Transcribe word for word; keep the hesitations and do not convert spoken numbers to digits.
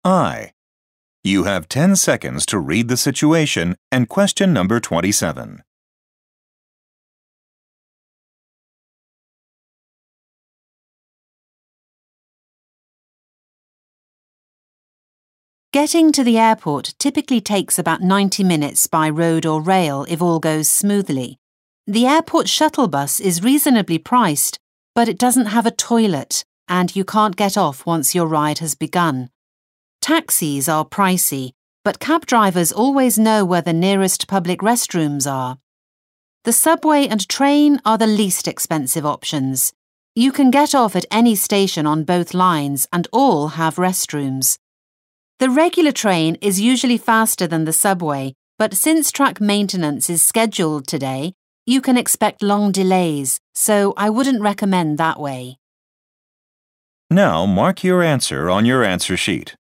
I. You have ten seconds to read the situation and question number twenty-seven. Getting to the airport typically takes about ninety minutes by road or rail if all goes smoothly. The airport shuttle bus is reasonably priced, but it doesn't have a toilet and you can't get off once your ride has begun. Taxis are pricey, but cab drivers always know where the nearest public restrooms are. The subway and train are the least expensive options. You can get off at any station on both lines and all have restrooms. The regular train is usually faster than the subway, but since track maintenance is scheduled today, you can expect long delays, so I wouldn't recommend that way. Now mark your answer on your answer sheet.